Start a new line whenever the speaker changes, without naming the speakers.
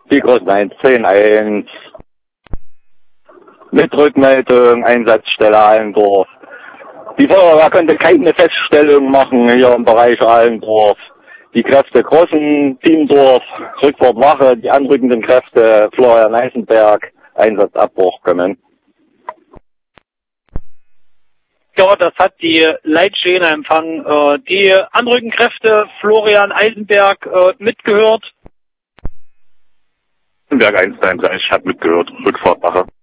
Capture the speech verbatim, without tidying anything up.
Die großen eins zehn eins. Mit Rückmeldung, Einsatzstelle Allendorf. Die Feuerwehr konnte keine Feststellung machen hier im Bereich Allendorf. Die Kräfte Grossen, Tiemdorf, Rückfahrt Wache, die anrückenden Kräfte Florian Eisenberg, Einsatzabbruch kommen.
Ja, das hat die Leitstelle empfangen. Äh, die anrückenden Kräfte Florian Eisenberg äh, mitgehört.
Eisenberg eins drei drei, ich hab mitgehört, Rückfahrt Wache.